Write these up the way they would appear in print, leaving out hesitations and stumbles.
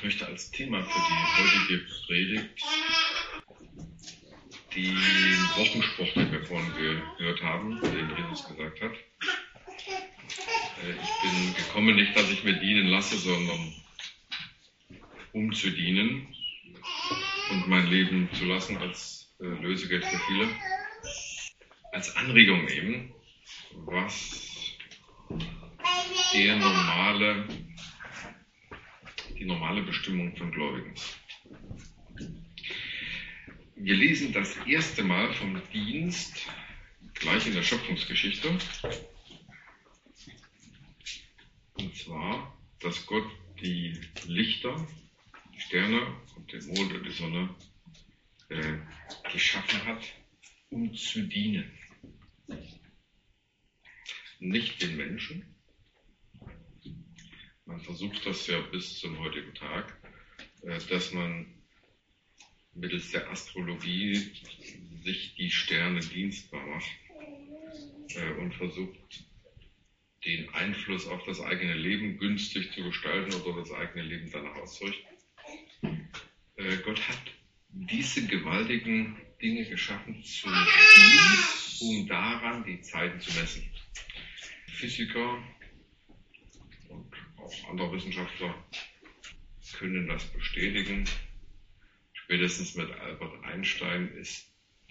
möchte als Thema für die heutige Predigt den Wochenspruch, den wir vorhin gehört haben, den Jesus gesagt hat. Ich bin gekommen, nicht, dass ich mir dienen lasse, sondern um zu dienen und mein Leben zu lassen als Lösegeld für viele. Als Anregung nehmen, was die normale Bestimmung von Gläubigen ist. Wir lesen das erste Mal vom Dienst gleich in der Schöpfungsgeschichte. Und zwar, dass Gott die Lichter, die Sterne und den Mond und die Sonne geschaffen hat, um zu dienen. Nicht den Menschen. Man versucht das ja bis zum heutigen Tag, dass man mittels der Astrologie sich die Sterne dienstbar macht und versucht, den Einfluss auf das eigene Leben günstig zu gestalten oder das eigene Leben danach auszurichten. Gott hat diese gewaltigen Dinge geschaffen zu dienen, um daran die Zeiten zu messen. Physiker und auch andere Wissenschaftler können das bestätigen. Spätestens mit Albert Einstein ist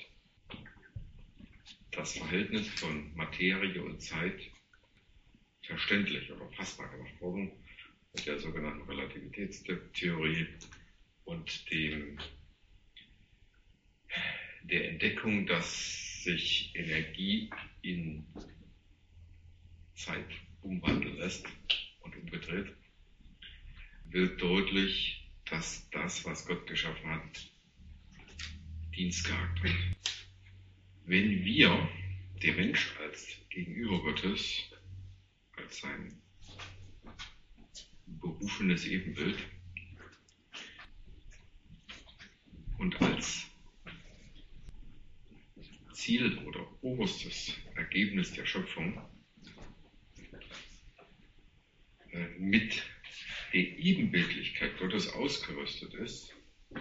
das Verhältnis von Materie und Zeit verständlich oder fassbar gemacht worden mit der sogenannten Relativitätstheorie und der Entdeckung, dass sich Energie in Zeit umwandeln lässt und umgedreht, wird deutlich, dass das, was Gott geschaffen hat, Dienstcharakter hat. Wenn wir, der Mensch als Gegenüber Gottes, als sein berufenes Ebenbild und als Ziel oder oberstes Ergebnis der Schöpfung mit der Ebenbildlichkeit Gottes ausgerüstet ist,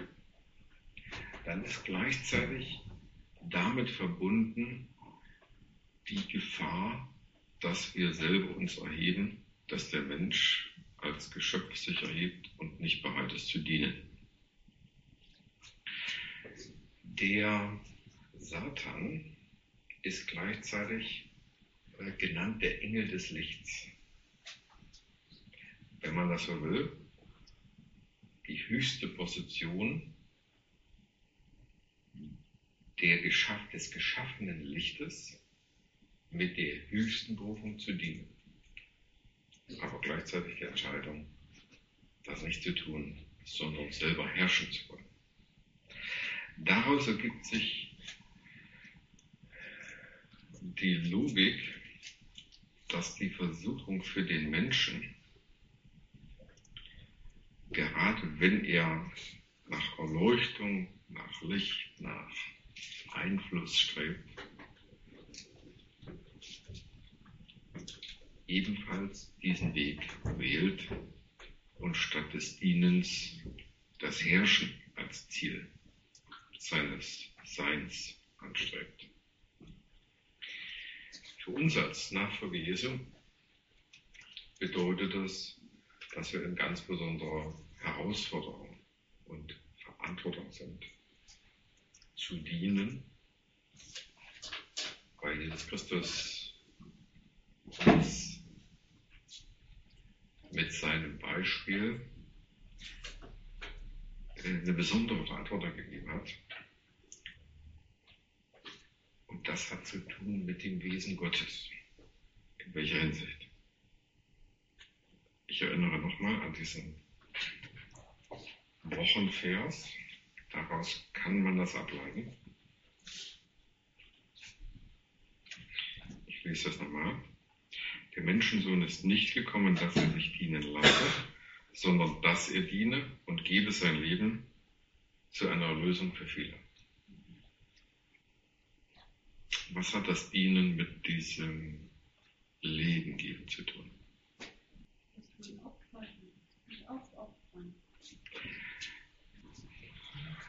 dann ist gleichzeitig damit verbunden die Gefahr, dass wir selber uns erheben, dass der Mensch als Geschöpf sich erhebt und nicht bereit ist zu dienen. Der Satan ist gleichzeitig genannt der Engel des Lichts. Wenn man das so will, die höchste Position des geschaffenen Lichtes mit der höchsten Berufung zu dienen. Aber gleichzeitig die Entscheidung, das nicht zu tun, sondern selber herrschen zu wollen. Daraus ergibt sich die Logik, dass die Versuchung für den Menschen, gerade wenn er nach Erleuchtung, nach Licht, nach Einfluss strebt, ebenfalls diesen Weg wählt und statt des Dienens das Herrschen als Ziel seines Seins anstrebt. Für uns als Nachfolger Jesu bedeutet das, dass wir in ganz besonderer Herausforderung und Verantwortung sind, zu dienen, weil Jesus Christus uns mit seinem Beispiel eine besondere Verantwortung gegeben hat. Und das hat zu tun mit dem Wesen Gottes. In welcher Hinsicht? Ich erinnere nochmal an diesen Wochenvers. Daraus kann man das ableiten. Ich lese das nochmal. Der Menschensohn ist nicht gekommen, dass er sich dienen lasse, sondern dass er diene und gebe sein Leben zu einer Erlösung für viele. Was hat das Dienen mit diesem Leben geben zu tun?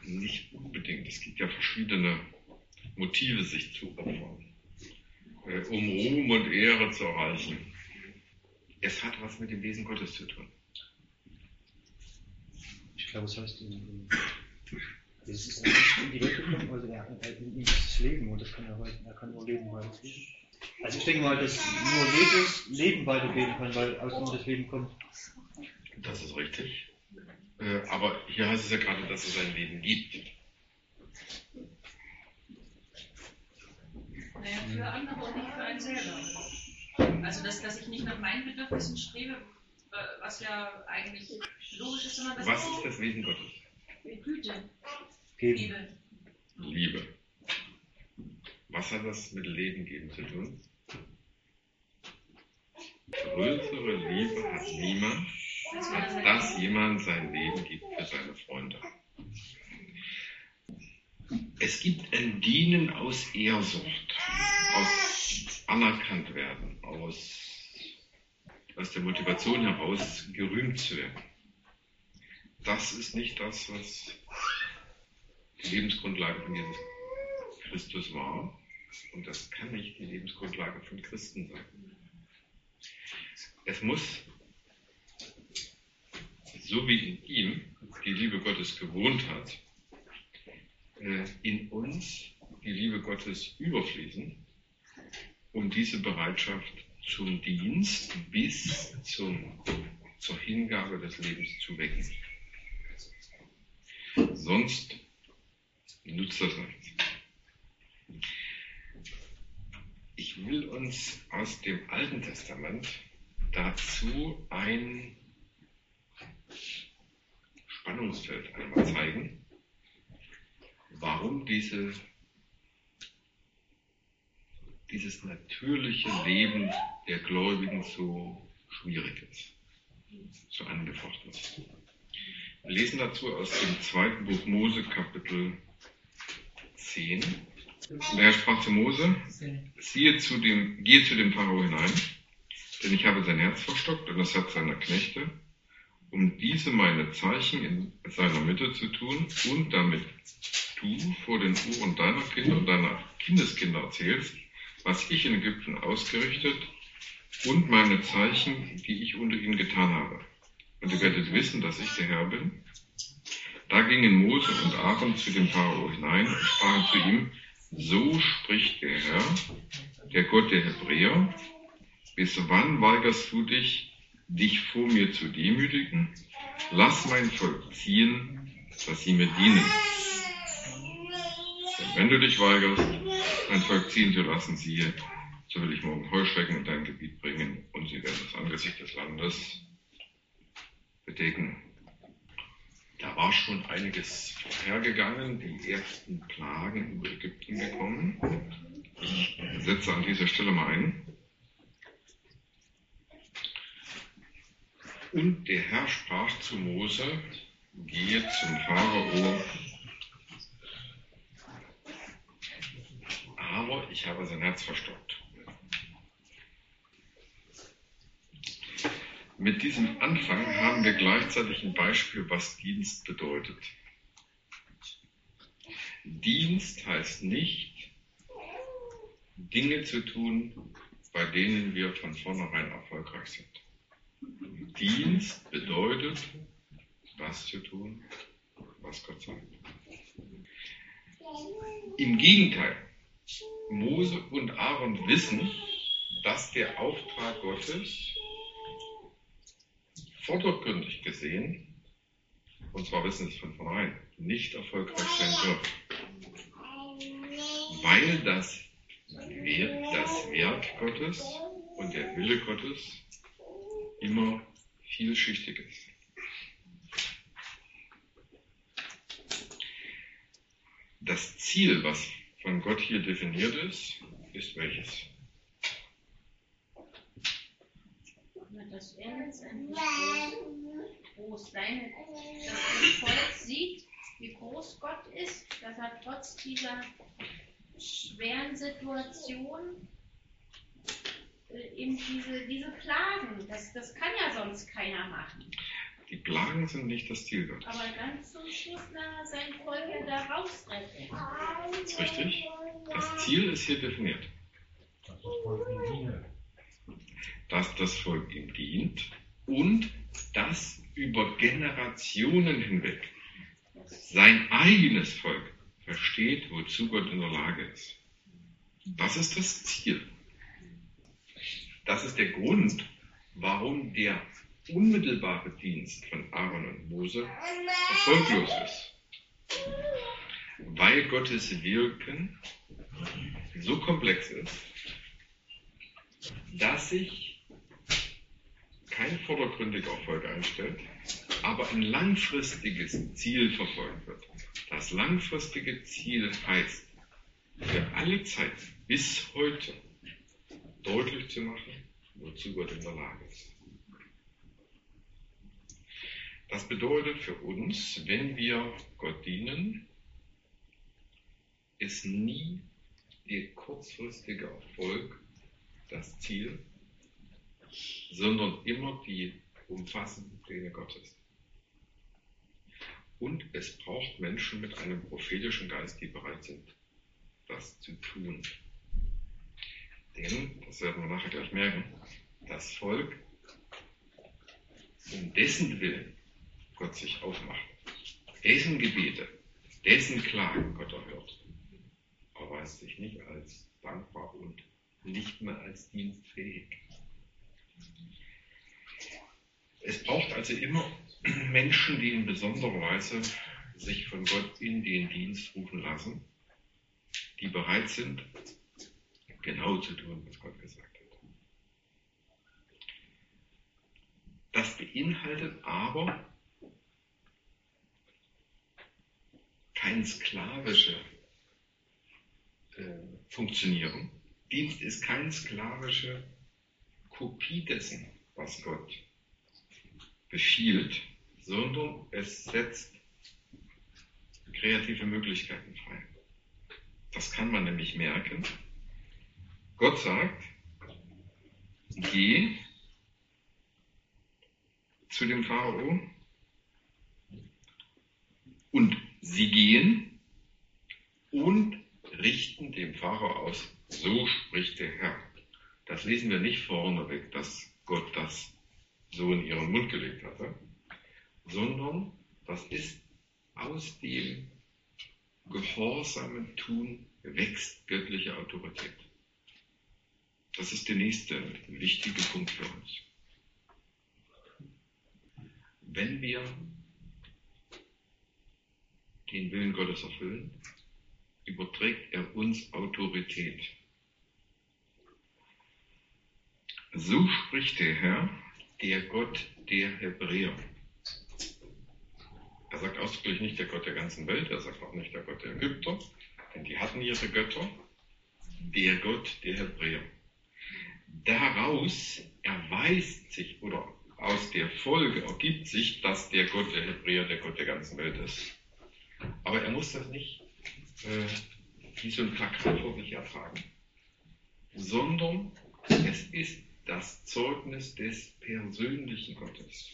nicht unbedingt. Es gibt ja verschiedene Motive, sich zu opfern, um Ruhm und Ehre zu erreichen. Es hat was mit dem Wesen Gottes zu tun. Ich glaube, es heißt, es ist nicht in die Welt gekommen, also in ihm ist das Leben und er kann nur Leben weitergeben. Also ich denke mal, dass nur Jesus Leben weitergeben kann, weil aus ihm das Leben kommt. Das ist richtig. Aber hier heißt es ja gerade, dass es ein Leben gibt. Naja, für andere und nicht für einen selber. Also, dass ich nicht nach meinen Bedürfnissen strebe, was ja eigentlich logisch ist, immer das Was ist das Wesen Gottes? Güte, Geben. Liebe. Was hat das mit Leben geben zu tun? Größere Liebe hat niemand, als dass jemand sein Leben gibt für seine Freunde. Es gibt ein Dienen aus Ehrsucht, aus anerkannt werden, aus der Motivation heraus gerühmt zu werden. Das ist nicht das, was die Lebensgrundlage von Jesus Christus war. Und das kann nicht die Lebensgrundlage von Christen sein. Es muss, so wie in ihm die Liebe Gottes gewohnt hat, in uns die Liebe Gottes überfließen und diese Bereitschaft zum Dienst bis zur Hingabe des Lebens zu wecken. Sonst nutzt das nichts. Ich will uns aus dem Alten Testament dazu ein Spannungsfeld einmal zeigen, warum dieses natürliche Leben der Gläubigen so schwierig ist, so angefochten ist. Wir lesen dazu aus dem 2. Buch Mose, Kapitel 10. Der Herr sprach zu Mose: Gehe zu dem Pharao hinein, denn ich habe sein Herz verstockt und das Herz seiner Knechte, um diese meine Zeichen in seiner Mitte zu tun und damit du vor den Ohren deiner Kinder und deiner Kindeskinder erzählst, was ich in Ägypten ausgerichtet und meine Zeichen, die ich unter ihnen getan habe. Und ihr werdet wissen, dass ich der Herr bin. Da gingen Mose und Aaron zu dem Pharao hinein und sprachen zu ihm: So spricht der Herr, der Gott der Hebräer: Bis wann weigerst du dich vor mir zu demütigen? Lass mein Volk ziehen, dass sie mir dienen. Denn wenn du dich weigerst, mein Volk ziehen zu lassen, siehe, so will ich morgen Heuschrecken in dein Gebiet bringen und sie werden das Angesicht des Landes bedecken. Da war schon einiges vorhergegangen, die ersten Plagen über Ägypten gekommen. Ich setze an dieser Stelle mal ein. Und der Herr sprach zu Mose: Gehe zum Pharao, aber ich habe sein Herz verstockt. Mit diesem Anfang haben wir gleichzeitig ein Beispiel, was Dienst bedeutet. Dienst heißt nicht, Dinge zu tun, bei denen wir von vornherein erfolgreich sind. Dienst bedeutet, das zu tun, was Gott sagt. Im Gegenteil, Mose und Aaron wissen, dass der Auftrag Gottes vordergründig gesehen, und zwar wissen sie es von vornherein, nicht erfolgreich sein wird. Weil das Werk Gottes und der Wille Gottes immer vielschichtig ist. Das Ziel, was von Gott hier definiert ist welches? Dass er letztendlich groß sein, dass das Volk sieht, wie groß Gott ist, dass er trotz dieser schweren Situation eben diese Plagen, das kann ja sonst keiner machen. Die Plagen sind nicht das Ziel Gottes. Aber dann zum Schluss nachher sein Volk ja da rausretten. Das ist richtig. Das Ziel ist hier definiert. Dass das Volk ihm dient und dass über Generationen hinweg sein eigenes Volk versteht, wozu Gott in der Lage ist. Das ist das Ziel. Das ist der Grund, warum der unmittelbare Dienst von Aaron und Mose erfolglos ist. Weil Gottes Wirken so komplex ist, dass sich kein vordergründiger Erfolg einstellt, aber ein langfristiges Ziel verfolgt wird. Das langfristige Ziel heißt, für alle Zeit bis heute deutlich zu machen, wozu Gott in der Lage ist. Das bedeutet für uns, wenn wir Gott dienen, ist nie der kurzfristige Erfolg das Ziel, sondern immer die umfassenden Pläne Gottes. Und es braucht Menschen mit einem prophetischen Geist, die bereit sind, das zu tun. Denn, das werden wir nachher gleich merken, das Volk, um dessen Willen Gott sich aufmacht, dessen Gebete, dessen Klagen Gott erhört, erweist sich nicht als dankbar und nicht mehr als dienstfähig. Es braucht also immer Menschen, die in besonderer Weise sich von Gott in den Dienst rufen lassen, die bereit sind, genau zu tun, was Gott gesagt hat. Das beinhaltet aber kein sklavisches Funktionieren. Dienst ist keine sklavische Kopie dessen, was Gott befiehlt, sondern es setzt kreative Möglichkeiten frei. Das kann man nämlich merken. Gott sagt, geh zu dem Pharao und sie gehen und richten dem Pharao aus, so spricht der Herr. Das lesen wir nicht vorneweg, dass Gott das so in ihren Mund gelegt hatte, sondern das ist aus dem gehorsamen Tun wächst göttliche Autorität. Das ist der nächste wichtige Punkt für uns. Wenn wir den Willen Gottes erfüllen, überträgt er uns Autorität. So spricht der Herr, der Gott der Hebräer. Er sagt ausdrücklich nicht der Gott der ganzen Welt, er sagt auch nicht der Gott der Ägypter, denn die hatten ihre Götter, der Gott der Hebräer. Daraus erweist sich oder aus der Folge ergibt sich, dass der Gott der Hebräer der Gott der ganzen Welt ist. Aber er muss das nicht wie so ein Plakat vor sich ertragen, sondern es ist das Zeugnis des persönlichen Gottes.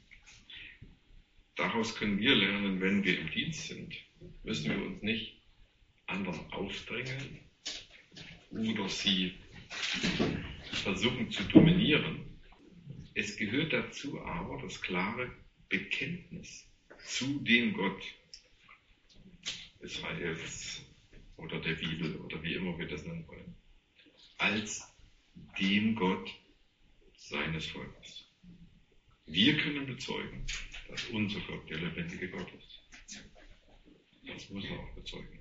Daraus können wir lernen, wenn wir im Dienst sind, müssen wir uns nicht anderen aufdrängen oder sie versuchen zu dominieren. Es gehört dazu aber das klare Bekenntnis zu dem Gott Israels oder der Bibel oder wie immer wir das nennen wollen, als dem Gott seines Volkes. Wir können bezeugen, dass unser Gott der lebendige Gott ist. Das muss er auch bezeugen.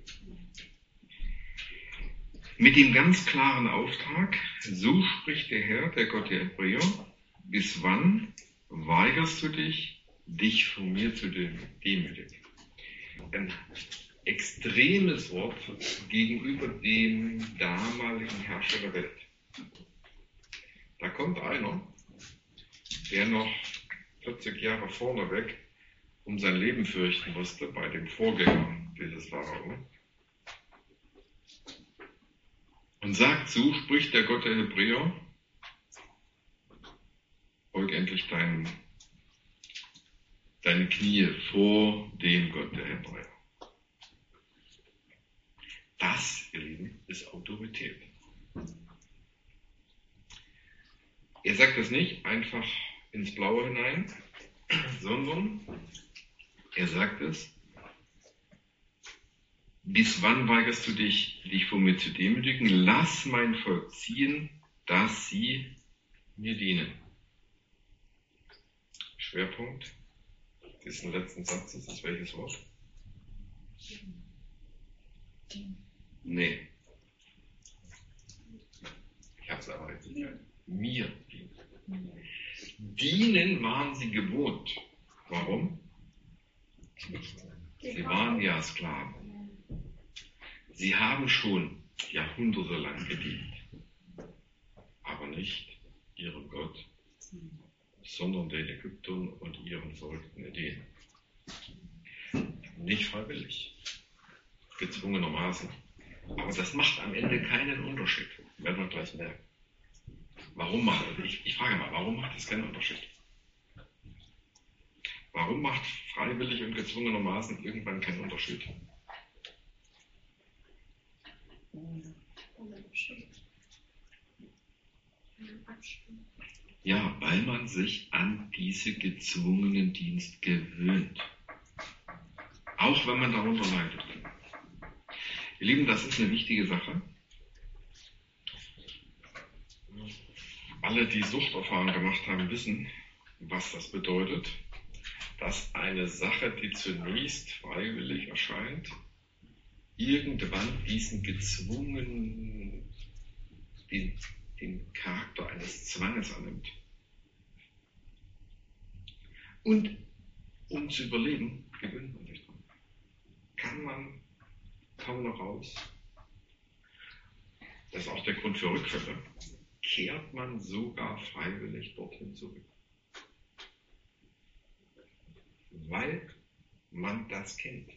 Mit dem ganz klaren Auftrag, so spricht der Herr, der Gott der Hebräer, bis wann weigerst du dich, dich von mir zu demütigen? Ein extremes Wort gegenüber dem damaligen Herrscher der Welt. Da kommt einer, der noch 40 Jahre vorneweg um sein Leben fürchten musste bei dem Vorgänger dieses Pharao und sagt, so spricht der Gott der Hebräer, folg endlich deinem deine Knie vor dem Gott der Hebräer. Das, ihr Lieben, ist Autorität. Er sagt das nicht einfach ins Blaue hinein, sondern er sagt es: Bis wann weigerst du dich vor mir zu demütigen? Lass mein Volk ziehen, dass sie mir dienen. Schwerpunkt diesen letzten Satzes ist welches Wort? Nee. Ich habe es aber jetzt nicht. Mir dienen. Dienen waren sie gewohnt. Warum? Sie waren ja Sklaven. Sie haben schon jahrhundertelang gedient. Aber nicht ihrem Gott, sondern den Ägyptern und ihren verrückten Ideen. Nicht freiwillig, gezwungenermaßen. Aber das macht am Ende keinen Unterschied. Werden wir gleich merken. Ich frage mal, warum macht das keinen Unterschied? Warum macht freiwillig und gezwungenermaßen irgendwann keinen Unterschied? Ja, weil man sich an diese gezwungenen Dienst gewöhnt. Auch wenn man darunter leidet. Ihr Lieben, das ist eine wichtige Sache. Alle, die Suchterfahrung gemacht haben, wissen, was das bedeutet, dass eine Sache, die zunächst freiwillig erscheint, irgendwann diesen gezwungenen, den Charakter eines Zwanges annimmt. Und um zu überleben, gewöhnt man sich dran. Kann man kaum noch raus. Das ist auch der Grund für Rückfälle. Kehrt man sogar freiwillig dorthin zurück. Weil man das kennt.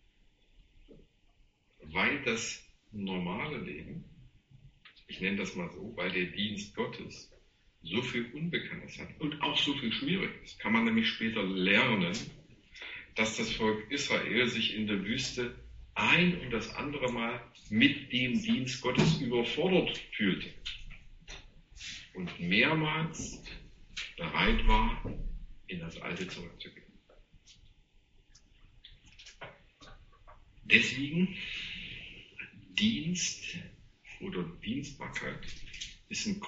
Weil das normale Leben, ich nenne das mal so, weil der Dienst Gottes so viel Unbekanntes hat und auch so viel Schwieriges, kann man nämlich später lernen, dass das Volk Israel sich in der Wüste ein und das andere Mal mit dem Dienst Gottes überfordert fühlte und mehrmals bereit war, in das Alte zurückzugehen. Deswegen Dienst oder Dienstbarkeit ist ein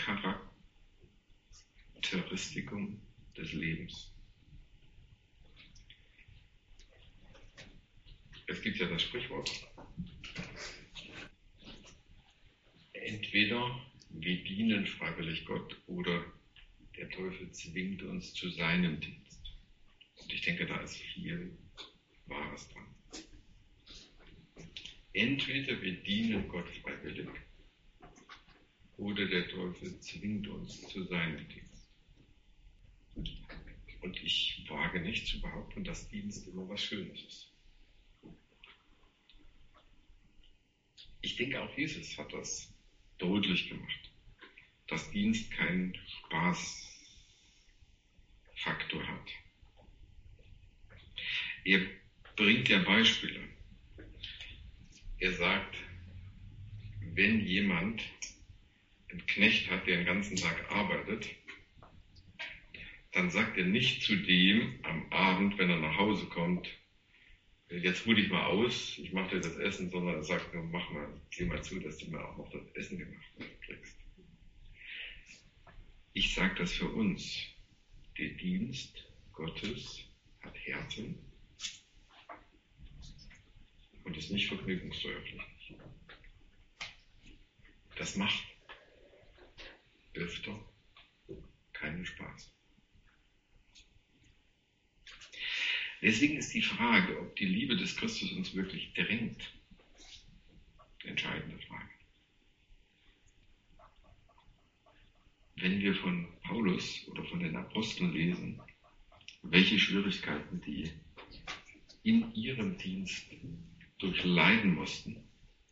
Grundcharakteristikum des Lebens. Es gibt ja das Sprichwort: Entweder wir dienen freiwillig Gott oder der Teufel zwingt uns zu seinem Dienst. Und ich denke, da ist viel Wahres dran. Entweder wir dienen Gott freiwillig oder der Teufel zwingt uns zu seinem Dienst. Und ich wage nicht zu behaupten, dass Dienst immer was Schönes ist. Ich denke, auch Jesus hat das deutlich gemacht, dass Dienst keinen Spaßfaktor hat. Er bringt ja Beispiele. Er sagt, wenn jemand einen Knecht hat, der den ganzen Tag arbeitet, dann sagt er nicht zu dem am Abend, wenn er nach Hause kommt, jetzt ruh dich mal aus, ich mache dir das Essen, sondern er sagt nur, sieh mal zu, dass du mir auch noch das Essen gemacht kriegst. Ich sage das für uns. Der Dienst Gottes hat Härten und ist nicht vergnügungssteuerpflichtig. Das macht öfter keinen Spaß. Deswegen ist die Frage, ob die Liebe des Christus uns wirklich drängt, eine entscheidende Frage. Wenn wir von Paulus oder von den Aposteln lesen, welche Schwierigkeiten die in ihrem Dienst durchleiden mussten,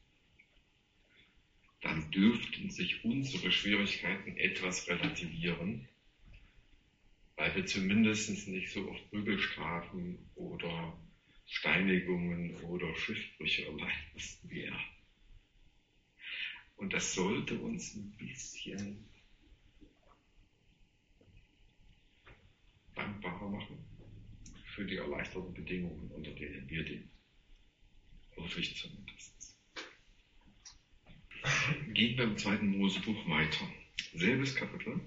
dann dürften sich unsere Schwierigkeiten etwas relativieren, weil weil wir zumindest nicht so oft Prügelstrafen oder Steinigungen oder Schiffbrüche erleiden mussten wie er. Und das sollte uns ein bisschen dankbarer machen für die erleichterten Bedingungen, unter denen wir leben. Hoffe ich zumindest. Gehen wir im 2. Mosebuch weiter. Selbes Kapitel,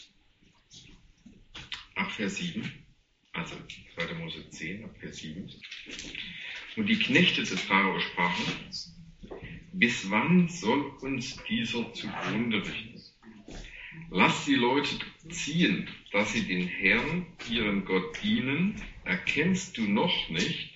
ab Vers 7, also 2. Mose 10, ab Vers 7. Und die Knechte des Pharao sprachen: Bis wann soll uns dieser zugrunde richten? Lasst die Leute ziehen, dass sie den Herrn, ihren Gott, dienen. Erkennst du noch nicht,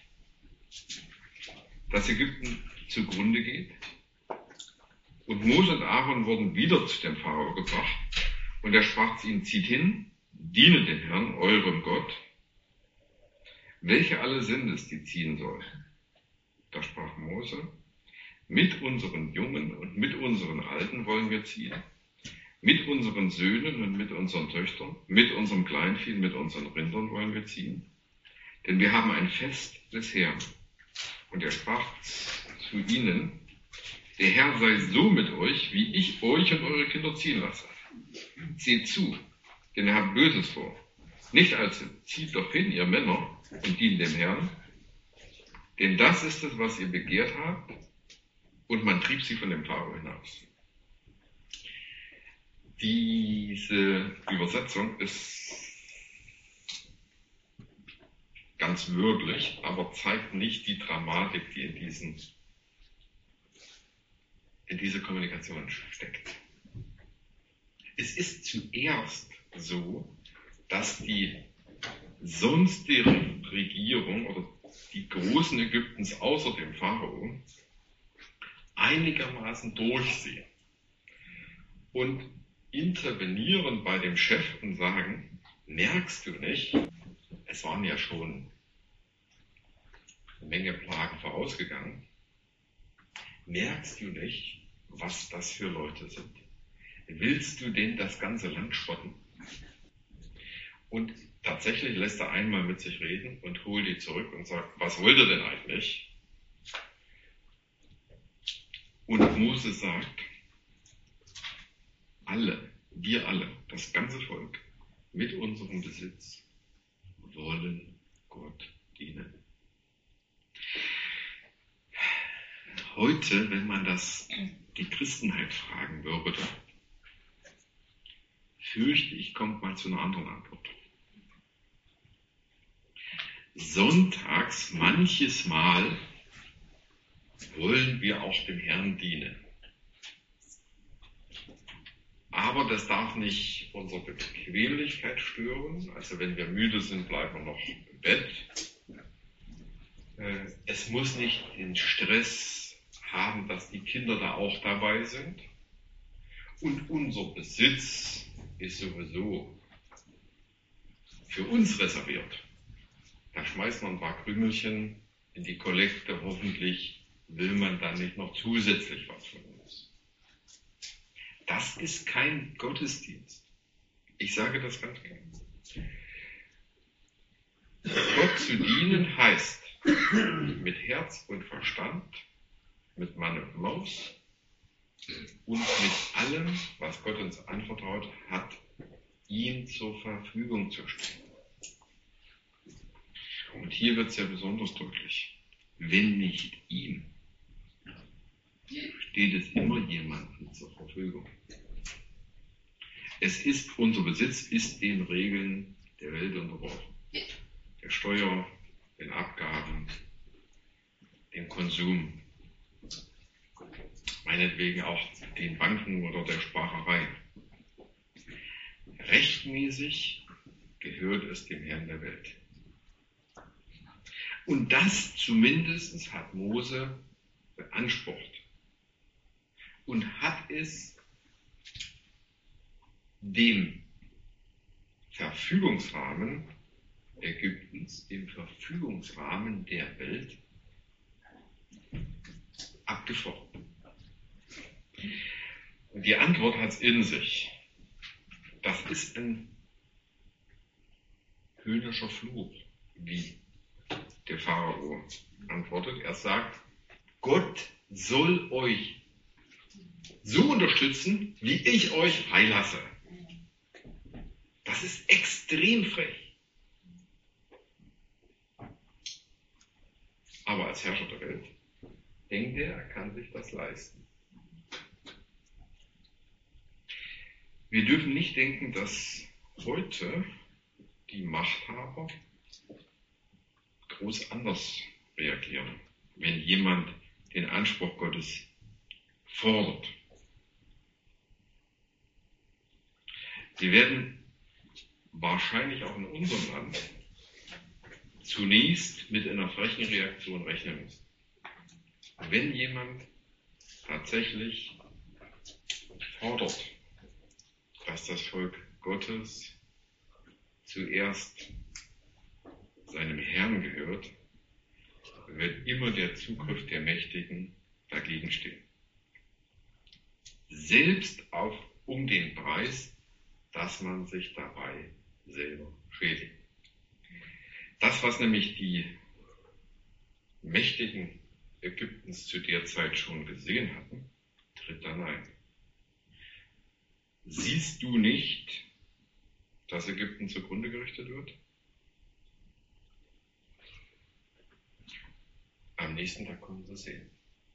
dass Ägypten zugrunde geht? Und Mose und Aaron wurden wieder zu dem Pharao gebracht. Und er sprach zu ihnen: Zieht hin, dienet dem Herrn, eurem Gott. Welche alle sind es, die ziehen sollen? Da sprach Mose: Mit unseren Jungen und mit unseren Alten wollen wir ziehen, mit unseren Söhnen und mit unseren Töchtern, mit unserem Kleinvieh, mit unseren Rindern wollen wir ziehen. Denn wir haben ein Fest des Herrn. Und er sprach zu ihnen: Der Herr sei so mit euch, wie ich euch und eure Kinder ziehen lasse. Seht zu, denn er hat Böses vor. Nicht also: Zieht doch hin, ihr Männer, und dient dem Herrn, denn das ist es, was ihr begehrt habt. Und man trieb sie von dem Pharao hinaus. Diese Übersetzung ist ganz würglich, aber zeigt nicht die Dramatik, die in diese Kommunikation steckt. Es ist zuerst so, dass die sonstige Regierung oder die Großen Ägyptens außer dem Pharao einigermaßen durchsehen und intervenieren bei dem Chef und sagen: Merkst du nicht, es waren ja schon eine Menge Plagen vorausgegangen, merkst du nicht, was das für Leute sind? Willst du denen das ganze Land spotten? Und tatsächlich lässt er einmal mit sich reden und holt die zurück und sagt: Was wollt ihr denn eigentlich? Und Mose sagt: wir alle, das ganze Volk, mit unserem Besitz wollen Gott dienen. Heute, wenn man die Christenheit fragen würde, fürchte ich, kommt man zu einer anderen Antwort. Sonntags, manches Mal, wollen wir auch dem Herrn dienen. Aber das darf nicht unsere Bequemlichkeit stören. Also wenn wir müde sind, bleiben wir noch im Bett. Es muss nicht den Stress haben, dass die Kinder da auch dabei sind. Und unser Besitz ist sowieso für uns reserviert. Da schmeißt man ein paar Krümelchen in die Kollekte. Hoffentlich will man dann nicht noch zusätzlich was von uns. Das ist kein Gottesdienst. Ich sage das ganz klar. Gott zu dienen heißt, mit Herz und Verstand, mit Mann und Maus und mit allem, was Gott uns anvertraut hat, ihm zur Verfügung zu stellen. Und hier wird es ja besonders deutlich. Wenn nicht ihm, steht es immer jemandem zur Verfügung. Unser Besitz ist den Regeln der Welt unterworfen. Der Steuer, den Abgaben, dem Konsum, meinetwegen auch den Banken oder der Sparerei. Rechtmäßig gehört es dem Herrn der Welt. Und das zumindest hat Mose beansprucht und hat es dem Verfügungsrahmen Ägyptens, dem Verfügungsrahmen der Welt abgefochten. Und die Antwort hat es in sich. Das ist ein höhnischer Fluch, wie der Pharao antwortet. Er sagt, Gott soll euch so unterstützen, wie ich euch freilasse. Das ist extrem frech. Aber als Herrscher der Welt denkt er kann sich das leisten. Wir dürfen nicht denken, dass heute die Machthaber groß anders reagieren, wenn jemand den Anspruch Gottes fordert. Wir werden wahrscheinlich auch in unserem Land zunächst mit einer frechen Reaktion rechnen müssen. Wenn jemand tatsächlich fordert, dass das Volk Gottes zuerst seinem Herrn gehört, wird immer der Zugriff der Mächtigen dagegen stehen. Selbst auch um den Preis, dass man sich dabei selber schädigt. Das, was nämlich die Mächtigen Ägyptens zu der Zeit schon gesehen hatten, tritt dann ein. Siehst du nicht, dass Ägypten zugrunde gerichtet wird? Am nächsten Tag kommen sie sehen.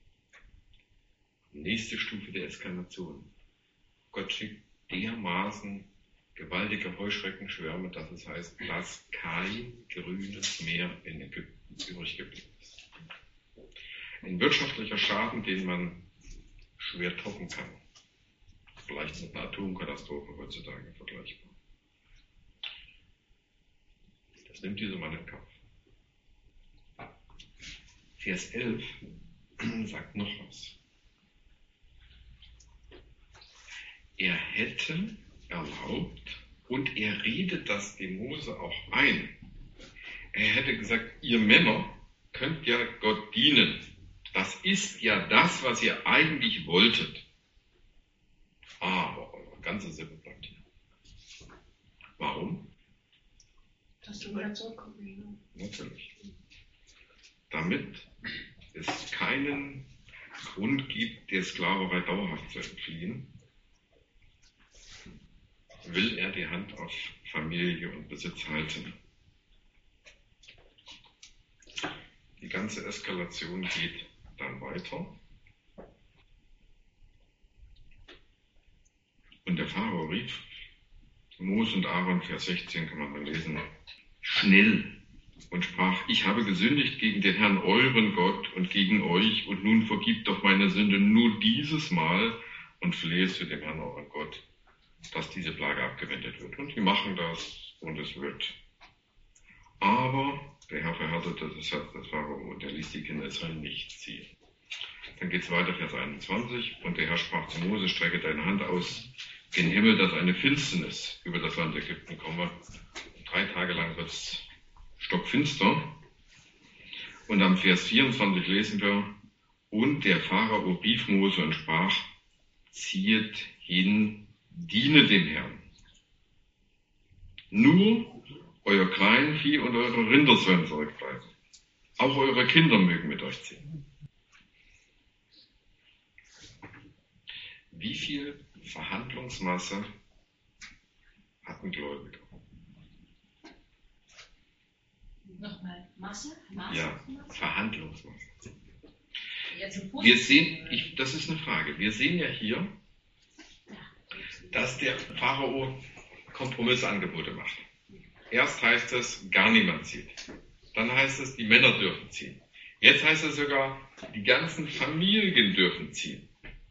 Nächste Stufe der Eskalation. Gott schickt dermaßen gewaltige Heuschreckenschwärme, dass es heißt, dass kein grünes Meer in Ägypten übrig geblieben ist. Ein wirtschaftlicher Schaden, den man schwer toppen kann. Vielleicht mit einer Atomkatastrophe heutzutage vergleichbar. Das nimmt dieser Mann in Kauf. Vers 11 sagt noch was. Er hätte erlaubt und er redet das dem Mose auch ein. Er hätte gesagt, ihr Männer könnt ja Gott dienen. Das ist ja das, was ihr eigentlich wolltet. Aber eure ganze Sippe bleibt hier. Warum? Dass du wieder zurückkommst. Natürlich. Damit es keinen Grund gibt, der Sklaverei dauerhaft zu entfliehen, will er die Hand auf Familie und Besitz halten. Die ganze Eskalation geht dann weiter. Und der Pharao rief, Mose und Aaron, Vers 16 kann man dann lesen, schnell und sprach, ich habe gesündigt gegen den Herrn, euren Gott, und gegen euch, und nun vergibt doch meine Sünde nur dieses Mal und flehe zu dem Herrn, euren Gott, dass diese Plage abgewendet wird. Und die machen das und es wird. Aber der Herr verhärtete das Herz des Pharao und er ließ die Kinder Israel nicht ziehen. Dann geht es weiter, Vers 21. Und der Herr sprach zu Mose, strecke deine Hand aus gen Himmel, dass eine Finsternis über das Land Ägypten komme. 3 Tage lang wird es stockfinster. Und am Vers 24 lesen wir, und der Pharao rief Mose und sprach, ziehet hin, diene dem Herrn. Nur euer Kleinvieh und eure Rinder sollen zurückbleiben. Auch eure Kinder mögen mit euch ziehen. Wie viel Verhandlungsmasse hatten Gläubige? Nochmal, Masse? Ja, Verhandlungsmasse. Jetzt im Wir sehen, das ist eine Frage. Wir sehen ja hier, dass der Pharao Kompromissangebote macht. Erst heißt es, gar niemand zieht. Dann heißt es, die Männer dürfen ziehen. Jetzt heißt es sogar, die ganzen Familien dürfen ziehen.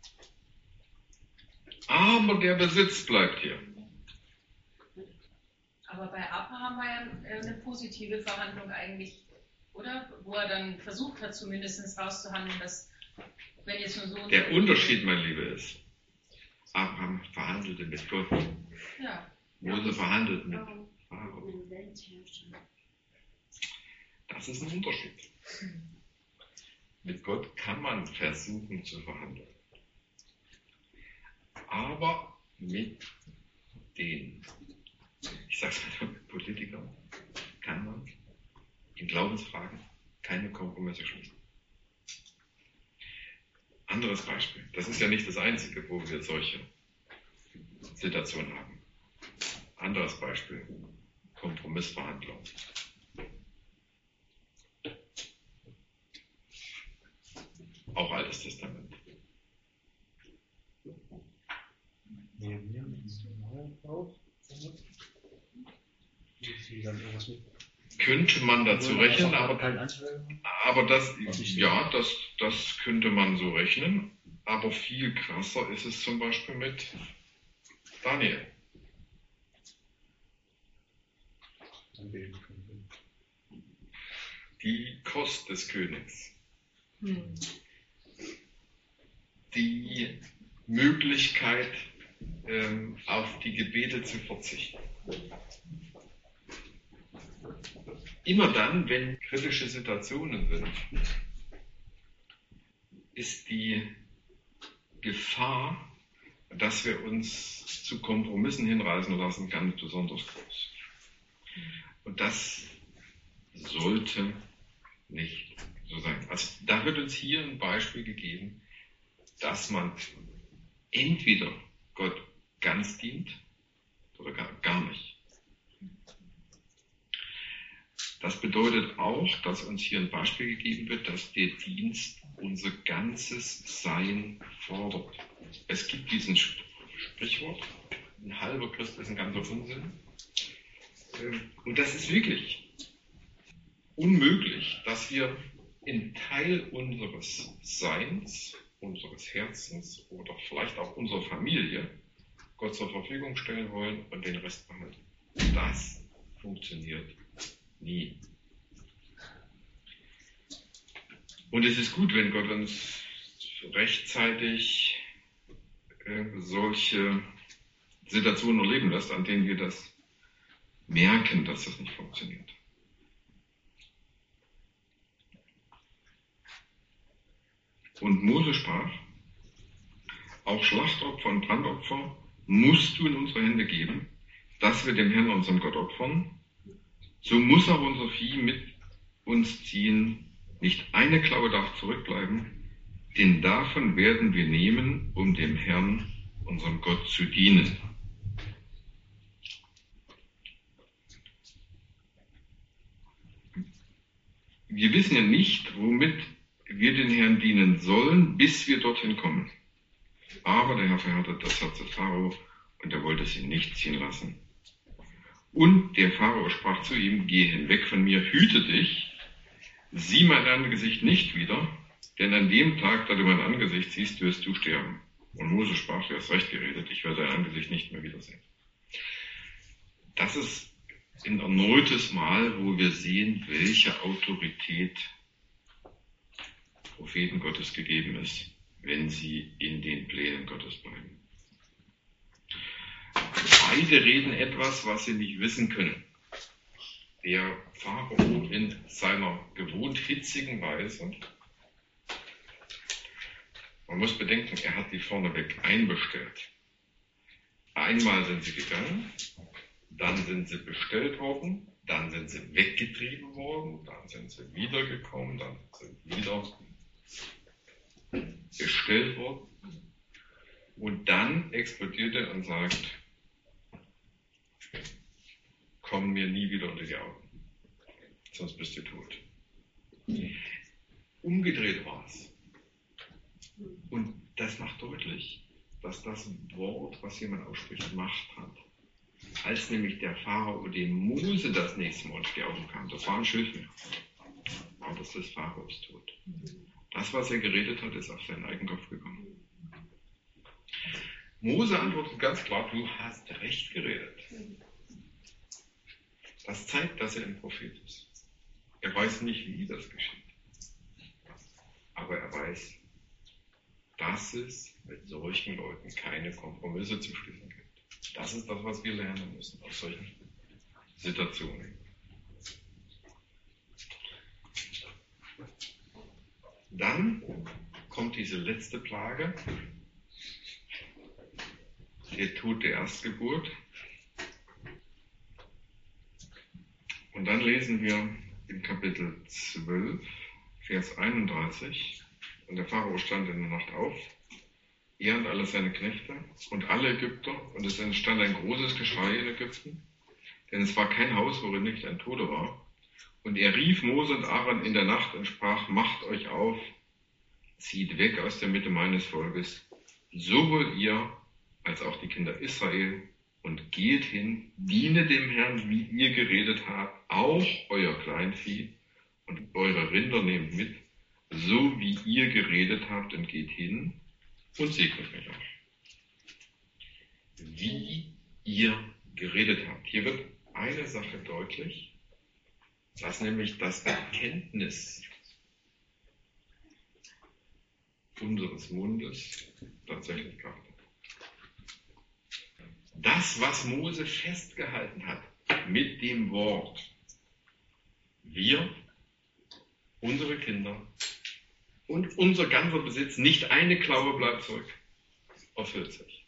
Aber der Besitz bleibt hier. Aber bei Abraham war ja eine positive Verhandlung eigentlich, oder? Wo er dann versucht hat, zumindest rauszuhandeln, dass, wenn jetzt nur so... Der Unterschied, mein Lieber, ist, Abraham verhandelte mit Gott. Ja. Mose verhandelt mit Pharao. Das ist ein Unterschied. Mit Gott kann man versuchen zu verhandeln. Aber mit den, ich sag's mal, Politikern, kann man in Glaubensfragen keine Kompromisse schließen. Anderes Beispiel. Das ist ja nicht das einzige, wo wir solche Situationen haben. Anderes Beispiel. Kompromissverhandlungen. Auch Altes Testament. Könnte man dazu rechnen, aber das könnte man so rechnen. Aber viel krasser ist es zum Beispiel mit Daniel. Die Kost des Königs. Die Möglichkeit, auf die Gebete zu verzichten. Immer dann, wenn kritische Situationen sind, ist die Gefahr, dass wir uns zu Kompromissen hinreißen lassen, ganz besonders groß. Und das sollte nicht so sein. Also da wird uns hier ein Beispiel gegeben, dass man entweder Gott ganz dient oder gar nicht. Das bedeutet auch, dass uns hier ein Beispiel gegeben wird, dass der Dienst unser ganzes Sein fordert. Es gibt diesen Sprichwort, ein halber Christ ist ein ganzer Unsinn. Und das ist wirklich unmöglich, dass wir einen Teil unseres Seins, unseres Herzens oder vielleicht auch unserer Familie Gott zur Verfügung stellen wollen und den Rest behalten. Das funktioniert nie. Und es ist gut, wenn Gott uns rechtzeitig solche Situationen erleben lässt, an denen wir das merken, dass das nicht funktioniert. Und Mose sprach, auch Schlachtopfer und Brandopfer musst du in unsere Hände geben, dass wir dem Herrn, unserem Gott, opfern. So muss aber unser Vieh mit uns ziehen, nicht eine Klaue darf zurückbleiben, denn davon werden wir nehmen, um dem Herrn, unserem Gott, zu dienen. Wir wissen ja nicht, womit wir den Herrn dienen sollen, bis wir dorthin kommen. Aber der Herr verhärtet das Herz des Pharao und er wollte sie nicht ziehen lassen. Und der Pharao sprach zu ihm, geh hinweg von mir, hüte dich, sieh mein Angesicht nicht wieder, denn an dem Tag, da du mein Angesicht siehst, wirst du sterben. Und Mose sprach, du hast recht geredet, ich werde dein Angesicht nicht mehr wiedersehen. Das ist ein erneutes Mal, wo wir sehen, welche Autorität Propheten Gottes gegeben ist, wenn sie in den Plänen Gottes bleiben. Beide reden etwas, was sie nicht wissen können. Der Pharao in seiner gewohnt hitzigen Weise. Man muss bedenken, er hat die vorneweg einbestellt. Einmal sind sie gegangen, dann sind sie bestellt worden, dann sind sie weggetrieben worden, dann sind sie wiedergekommen, dann sind sie wieder bestellt worden. Und dann explodiert er und sagt, komm mir nie wieder unter die Augen, sonst bist du tot. Umgedreht war es. Und das macht deutlich, dass das Wort, was jemand ausspricht, Macht hat. Als nämlich der Pharao dem Mose das nächste Mal unter die Augen kam, das war ein Schilfmeer, aber das des Pharaos tot. Das, was er geredet hat, ist auf seinen eigenen Kopf gekommen. Mose antwortet ganz klar, du hast recht geredet. Das zeigt, dass er ein Prophet ist. Er weiß nicht, wie das geschieht. Aber er weiß, dass es mit solchen Leuten keine Kompromisse zu schließen gibt. Das ist das, was wir lernen müssen aus solchen Situationen. Dann kommt diese letzte Plage, der Tod der Erstgeburt. Und Und dann lesen wir im Kapitel 12, Vers 31, und der Pharao stand in der Nacht auf, er und alle seine Knechte und alle Ägypter, und es entstand ein großes Geschrei in Ägypten, denn es war kein Haus, worin nicht ein Toter war. Und er rief Mose und Aaron in der Nacht und sprach, macht euch auf, zieht weg aus der Mitte meines Volkes, sowohl ihr als auch die Kinder Israel, und geht hin, diene dem Herrn, wie ihr geredet habt, auch euer Kleinvieh und eure Rinder nehmt mit, so wie ihr geredet habt, und geht hin und segnet mich auch. Wie ihr geredet habt. Hier wird eine Sache deutlich, dass nämlich das Bekenntnis unseres Mundes tatsächlich Kraft hat. Das, was Mose festgehalten hat mit dem Wort, wir, unsere Kinder und unser ganzer Besitz, nicht eine Klaue bleibt zurück, erfüllt sich.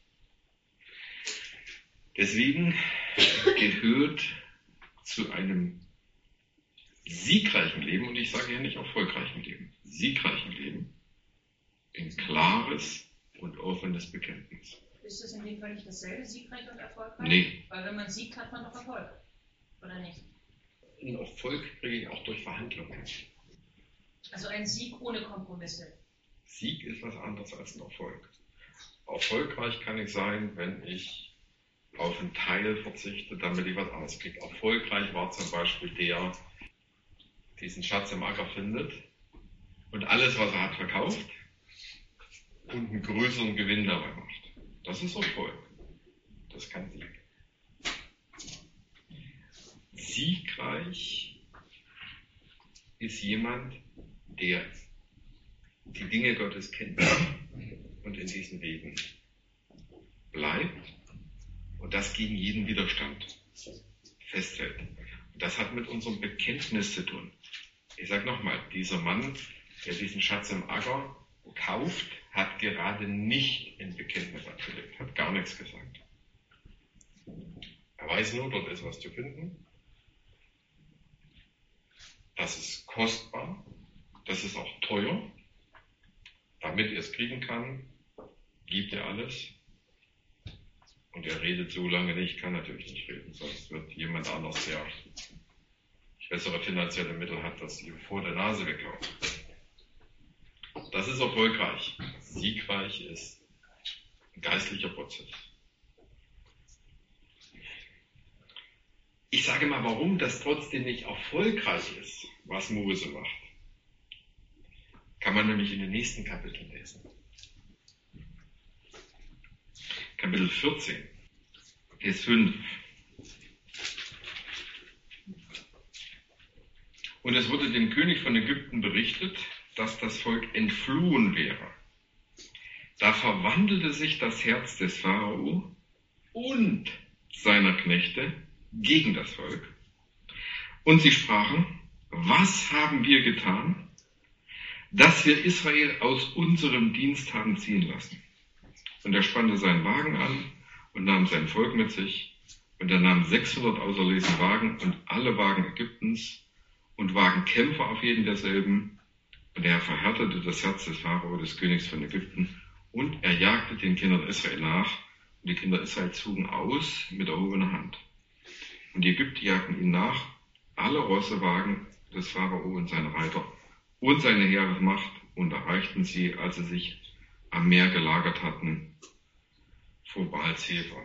Deswegen gehört zu einem siegreichen Leben, und ich sage hier nicht erfolgreichen Leben, siegreichen Leben, ein klares und offenes Bekenntnis. Ist das in dem Fall nicht dasselbe, siegreich und erfolgreich? Nee. Weil wenn man siegt, hat man doch Erfolg. Oder nicht? Einen Erfolg kriege ich auch durch Verhandlungen. Also ein Sieg ohne Kompromisse. Sieg ist was anderes als ein Erfolg. Erfolgreich kann ich sein, wenn ich auf einen Teil verzichte, damit ich was anderes kriege. Erfolgreich war zum Beispiel der, diesen Schatz im Acker findet und alles, was er hat, verkauft und einen größeren Gewinn dabei macht. Das ist Erfolg. Das kann Sieg. Siegreich ist jemand, der die Dinge Gottes kennt und in diesen Wegen bleibt und das gegen jeden Widerstand festhält. Und das hat mit unserem Bekenntnis zu tun. Ich sage nochmal, dieser Mann, der diesen Schatz im Acker kauft, hat gerade nicht ein Bekenntnis abgelegt, hat gar nichts gesagt. Er weiß nur, dort ist was zu finden. Das ist kostbar, das ist auch teuer. Damit er es kriegen kann, gibt er alles. Und er redet so lange nicht, kann natürlich nicht reden, sonst wird jemand anders, der bessere finanzielle Mittel hat, das ihm vor der Nase weghauen. Das ist erfolgreich. Siegreich ist ein geistlicher Prozess. Ich sage mal, warum das trotzdem nicht erfolgreich ist, was Mose macht. Kann man nämlich in den nächsten Kapiteln lesen. Kapitel 14, Vers 5. Und es wurde dem König von Ägypten berichtet, dass das Volk entflohen wäre. Da verwandelte sich das Herz des Pharao und seiner Knechte gegen das Volk. Und sie sprachen, was haben wir getan, dass wir Israel aus unserem Dienst haben ziehen lassen? Und er spannte seinen Wagen an und nahm sein Volk mit sich. Und er nahm 600 auserlesene Wagen und alle Wagen Ägyptens und Wagenkämpfer auf jeden derselben. Und er verhärtete das Herz des Pharao, des Königs von Ägypten, und er jagte den Kindern Israel nach. Und die Kinder Israel zogen aus mit erhobener Hand. Und die Ägypter jagten ihm nach, alle Rossewagen des Pharao und seine Reiter und seine Heeresmacht, und erreichten sie, als sie sich am Meer gelagert hatten, vor Baal-Zephon.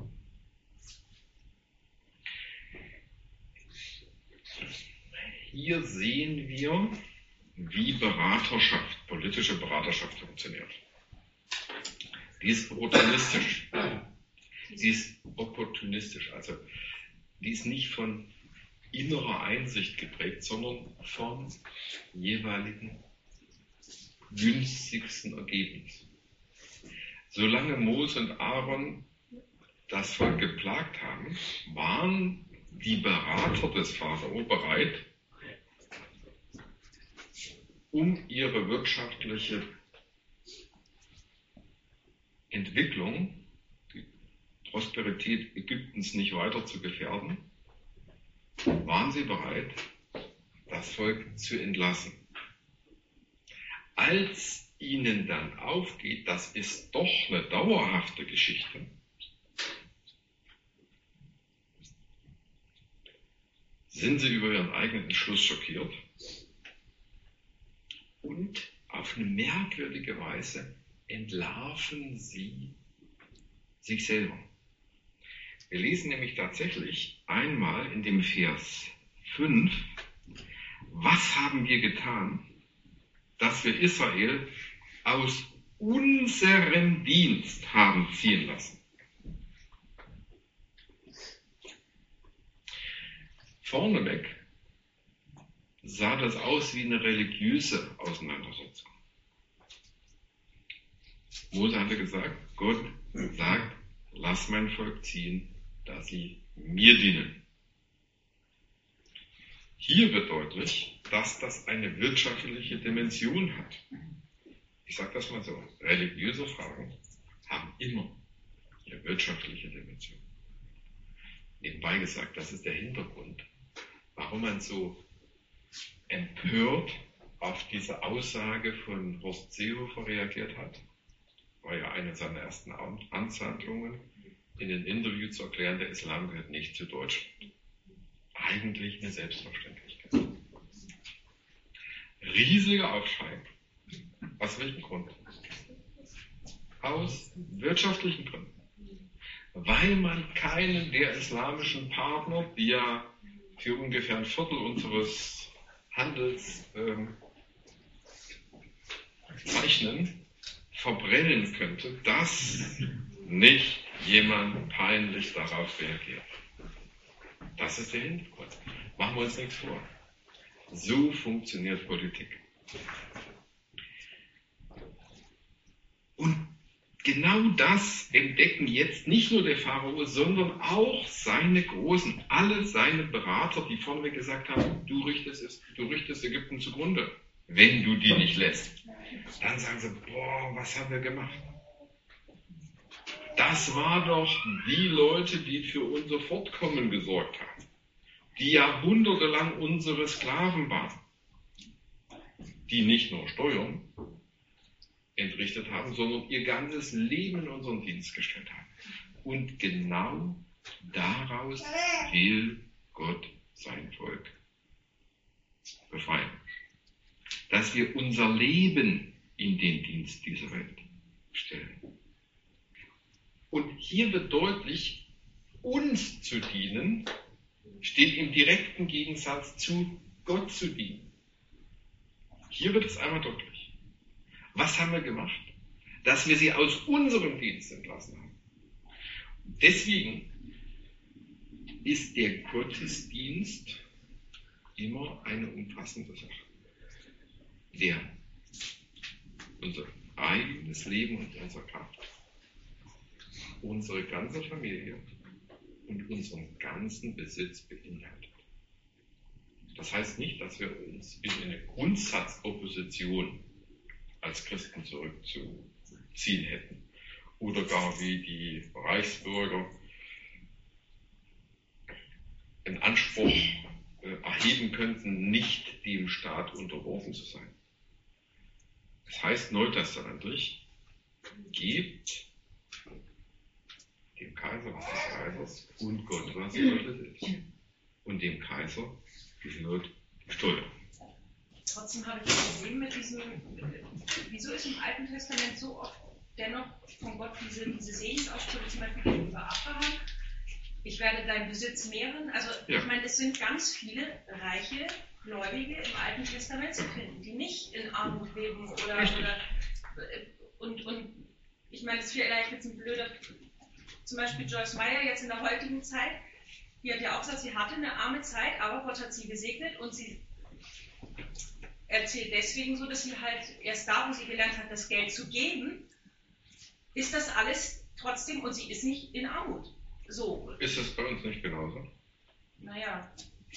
Hier sehen wir, wie Beraterschaft, politische Beraterschaft funktioniert. Die ist opportunistisch. Also die ist nicht von innerer Einsicht geprägt, sondern vom jeweiligen günstigsten Ergebnis. Solange Mose und Aaron das Volk geplagt haben, waren die Berater des Pharao bereit, um ihre wirtschaftliche Entwicklung, die Prosperität Ägyptens nicht weiter zu gefährden, waren sie bereit, das Volk zu entlassen. Als ihnen dann aufgeht, das ist doch eine dauerhafte Geschichte, sind sie über ihren eigenen Entschluss schockiert und auf eine merkwürdige Weise entlarven sie sich selber. Wir lesen nämlich tatsächlich einmal in dem Vers 5, was haben wir getan, dass wir Israel aus unserem Dienst haben ziehen lassen. Vorneweg sah das aus wie eine religiöse Auseinandersetzung. Mose hatte gesagt, Gott sagt, lass mein Volk ziehen, dass sie mir dienen. Hier wird deutlich, dass das eine wirtschaftliche Dimension hat. Ich sage das mal so, religiöse Fragen haben immer eine wirtschaftliche Dimension. Nebenbei gesagt, das ist der Hintergrund, warum man so empört auf diese Aussage von Horst Seehofer reagiert hat. War ja eine seiner ersten Amtshandlungen, in dem Interview zu erklären, der Islam gehört nicht zu Deutschland. Eigentlich eine Selbstverständlichkeit. Riesiger Aufschrei. Aus welchem Grund? Aus wirtschaftlichen Gründen. Weil man keinen der islamischen Partner, die ja für ungefähr ein Viertel unseres Handels zeichnen, verbrennen könnte, dass nicht jemand peinlich darauf reagiert. Das ist der Hintergrund. Machen wir uns nichts vor. So funktioniert Politik. Und genau das entdecken jetzt nicht nur der Pharao, sondern auch seine Großen, alle seine Berater, die vorneweg gesagt haben, du richtest Ägypten zugrunde, wenn du die nicht lässt. Dann sagen sie, boah, was haben wir gemacht? Das war doch die Leute, die für unser Fortkommen gesorgt haben, die jahrhundertelang unsere Sklaven waren, die nicht nur Steuern entrichtet haben, sondern ihr ganzes Leben in unseren Dienst gestellt haben. Und genau daraus will Gott sein Volk befreien. Dass wir unser Leben in den Dienst dieser Welt stellen. Und hier wird deutlich, uns zu dienen, steht im direkten Gegensatz zu Gott zu dienen. Hier wird es einmal deutlich. Was haben wir gemacht? Dass wir sie aus unserem Dienst entlassen haben. Deswegen ist der Gottesdienst immer eine umfassende Sache, der unser eigenes Leben und unsere Kraft, unsere ganze Familie und unseren ganzen Besitz beinhaltet. Das heißt nicht, dass wir uns in eine Grundsatzopposition als Christen zurückzuziehen hätten oder gar wie die Reichsbürger einen Anspruch erheben könnten, nicht dem Staat unterworfen zu sein. Das heißt neutestamentlich, gebt dem Kaiser was des Kaisers und Gott was Gottes ist. Und dem Kaiser gehört die Steuer. Trotzdem habe ich ein Problem mit diesem, wieso ist im Alten Testament so oft dennoch von Gott diese Segensausspruch, zum Beispiel gegenüber Abraham, ich werde deinen Besitz mehren. Also ich meine, es sind ganz viele reiche Gläubige im Alten Testament zu finden, die nicht in Armut leben und ich meine, es ist vielleicht jetzt ein blöder, zum Beispiel Joyce Meyer jetzt in der heutigen Zeit, die hat ja auch gesagt, sie hatte eine arme Zeit, aber Gott hat sie gesegnet und sie erzählt deswegen so, dass sie halt erst da, wo sie gelernt hat, das Geld zu geben, ist das alles trotzdem, und sie ist nicht in Armut. So. Ist das bei uns nicht genauso? Naja.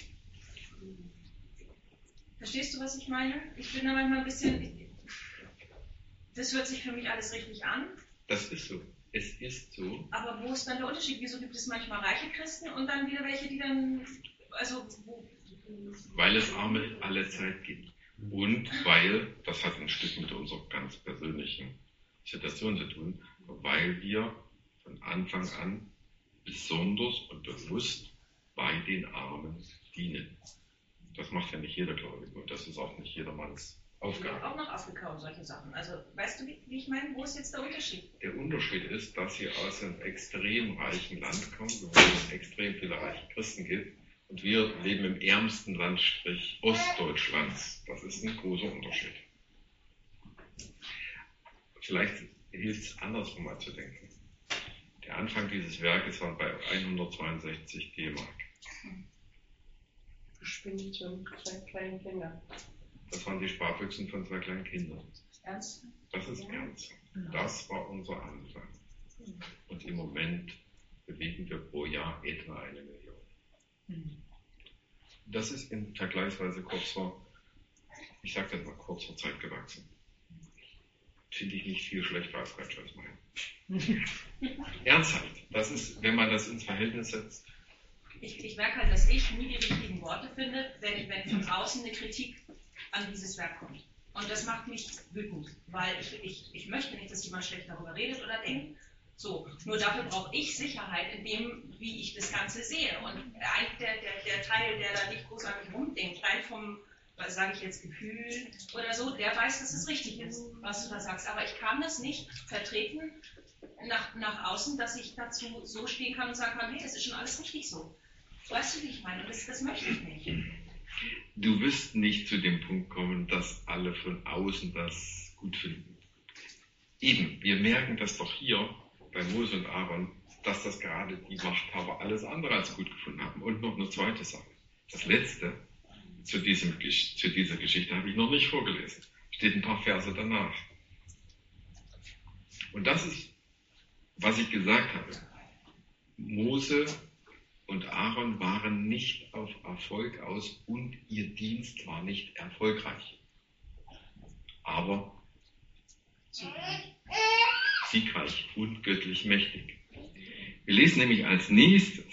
Verstehst du, was ich meine? Ich bin da manchmal ein bisschen, das hört sich für mich alles richtig an. Das ist so. Es ist so. Aber wo ist dann der Unterschied? Wieso gibt es manchmal reiche Christen und dann wieder welche, die dann Also, Weil es Arme alle Zeit gibt. Und weil, das hat ein Stück mit unserer ganz persönlichen Situation zu tun, weil wir von Anfang an besonders und bewusst bei den Armen dienen. Das macht ja nicht jeder Gläubige und das ist auch nicht jedermanns Aufgabe. Auch nach Afrika und solche Sachen. Also, weißt du, wie ich meine? Wo ist jetzt der Unterschied? Der Unterschied ist, dass sie aus einem extrem reichen Land kommen, wo es extrem viele reiche Christen gibt. Und wir leben im ärmsten Landstrich Ostdeutschlands. Das ist ein großer Unterschied. Vielleicht hilft es andersrum mal zu denken. Der Anfang dieses Werkes war bei 162 D-Mark. Gespendet von zwei kleinen Kindern. Das waren die Sparfüchsen von 2 kleinen Kindern. Ernst? Das ist ernst. Das war unser Anfang. Und im Moment bewegen wir pro Jahr etwa 1 Million. Das ist in vergleichsweise kurzer, ich sage das mal, kurzer Zeit gewachsen. Finde ich nicht viel schlechter als bei Joyce Meyer. Ernsthaft. Das ist, wenn man das ins Verhältnis setzt. Ich merke halt, dass ich nie die richtigen Worte finde, wenn von außen eine Kritik an dieses Werk kommt. Und das macht mich wütend, weil ich möchte nicht, dass jemand schlecht darüber redet oder denkt. So, nur dafür brauche ich Sicherheit in dem, wie ich das Ganze sehe. Und der Teil, der da nicht großartig rumdenkt, rein vom, was sage ich jetzt, Gefühl oder so, der weiß, dass es richtig ist, was du da sagst. Aber ich kann das nicht vertreten nach außen, dass ich dazu so stehen kann und sagen kann, hey, es ist schon alles richtig so. Weißt du, wie ich meine? Und das möchte ich nicht. Du wirst nicht zu dem Punkt kommen, dass alle von außen das gut finden. Eben, wir merken das doch hier bei Mose und Aaron, dass das gerade die Machthaber alles andere als gut gefunden haben. Und noch eine zweite Sache. Das letzte zu dieser Geschichte habe ich noch nicht vorgelesen. Steht ein paar Verse danach. Und das ist, was ich gesagt habe. Mose und Aaron waren nicht auf Erfolg aus und ihr Dienst war nicht erfolgreich. Aber siegreich und göttlich mächtig. Wir lesen nämlich als nächstes,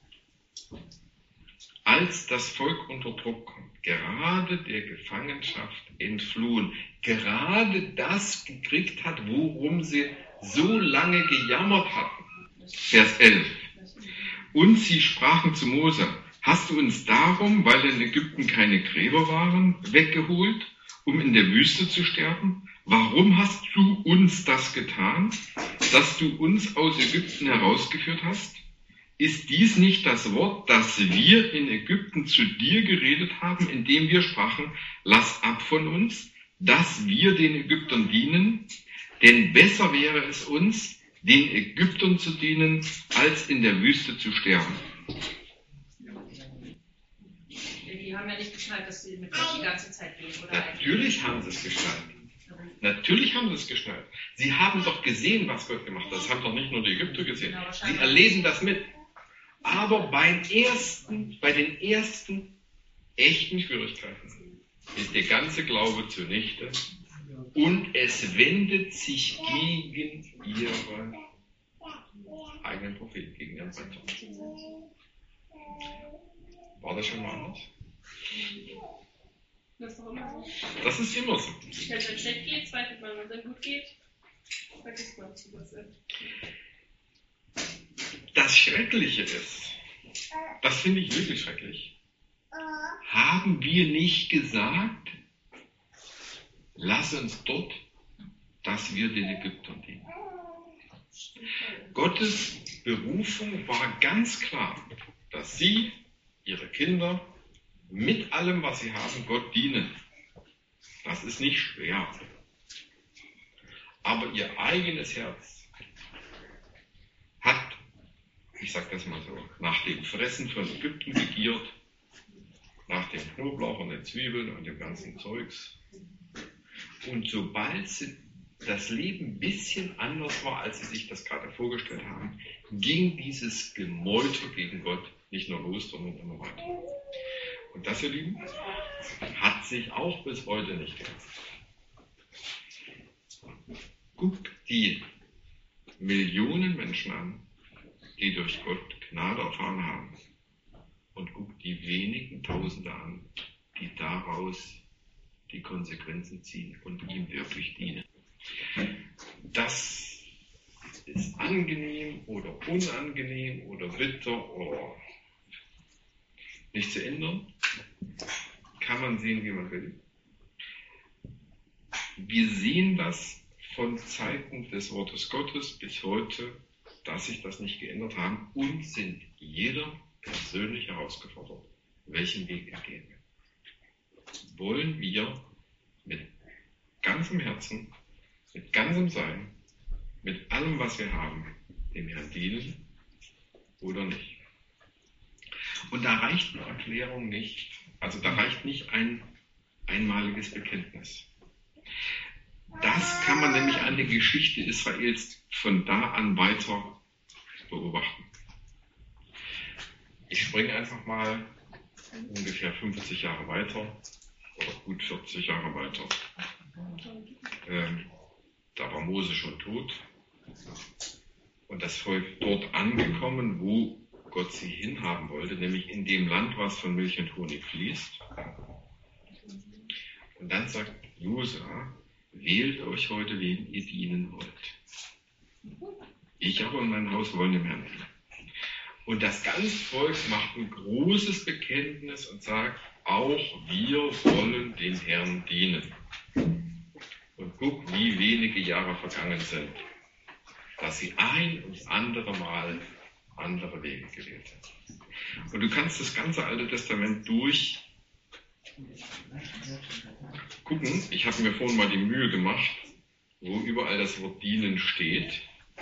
als das Volk unter Druck kommt, gerade der Gefangenschaft entflohen, gerade das gekriegt hat, worum sie so lange gejammert hatten. Vers 11. Und sie sprachen zu Mose, hast du uns darum, weil in Ägypten keine Gräber waren, weggeholt, um in der Wüste zu sterben? Warum hast du uns das getan, dass du uns aus Ägypten herausgeführt hast? Ist dies nicht das Wort, das wir in Ägypten zu dir geredet haben, indem wir sprachen, lass ab von uns, dass wir den Ägyptern dienen? Denn besser wäre es uns, den Ägyptern zu dienen, als in der Wüste zu sterben. Die haben ja nicht geschnallt, dass sie mit Gott die ganze Zeit gehen. Oder Natürlich haben sie es geschnallt. Natürlich haben sie es geschnallt. Sie haben doch gesehen, was Gott gemacht hat. Das haben doch nicht nur die Ägypter gesehen. Sie erleben das mit. Aber bei den ersten echten Schwierigkeiten ist der ganze Glaube zunichte und es wendet sich gegen ihre eigenen Propheten, gegen ihren Retter. War das schon mal anders? Das ist doch immer so. Das ist immer so. Wenn es dann schlecht geht, zweifelt man. Wenn es dann gut geht, vergisst man, was es ist. Das Schreckliche ist, das finde ich wirklich schrecklich, haben wir nicht gesagt, lass uns dort, dass wir den Ägyptern dienen. Gottes Berufung war ganz klar, dass sie, ihre Kinder, mit allem, was sie haben, Gott dienen. Das ist nicht schwer. Aber ihr eigenes Herz hat, ich sage das mal so, nach dem Fressen von Ägypten gegiert, nach dem Knoblauch und den Zwiebeln und dem ganzen Zeugs. Und sobald das Leben ein bisschen anders war, als sie sich das gerade vorgestellt haben, ging dieses Gemeute gegen Gott nicht nur los, sondern immer weiter. Und das, ihr Lieben, hat sich auch bis heute nicht geändert. Guckt die Millionen Menschen an, die durch Gott Gnade erfahren haben. und guckt die wenigen Tausende an, die daraus die Konsequenzen ziehen und ihm wirklich dienen. Das ist angenehm oder unangenehm oder bitter oder nicht zu ändern. Kann man sehen, wie man will. Wir sehen das von Zeiten des Wortes Gottes bis heute, dass sich das nicht geändert haben und sind jeder persönlich herausgefordert. Welchen Weg gehen wir? Wollen wir mit ganzem Herzen, mit ganzem Sein, mit allem, was wir haben, dem Herrn dienen oder nicht? Und da reicht eine Erklärung nicht, also da reicht nicht ein einmaliges Bekenntnis. Das kann man nämlich an der Geschichte Israels von da an weiter beobachten. Ich springe einfach mal ungefähr 50 Jahre weiter oder gut 40 Jahre weiter. Da war Mose schon tot und das Volk dort angekommen, wo Gott sie hinhaben wollte, nämlich in dem Land, was von Milch und Honig fließt. Und dann sagt Josua, wählt euch heute, wen ihr dienen wollt. Ich aber und mein Haus wollen dem Herrn dienen. Und das ganze Volk macht ein großes Bekenntnis und sagt, auch wir wollen dem Herrn dienen. Und guck, wie wenige Jahre vergangen sind, dass sie ein und andere Mal andere Wege gewählt haben. Und du kannst das ganze Alte Testament durch gucken. Ich habe mir vorhin mal die Mühe gemacht, wo überall das Wort dienen steht.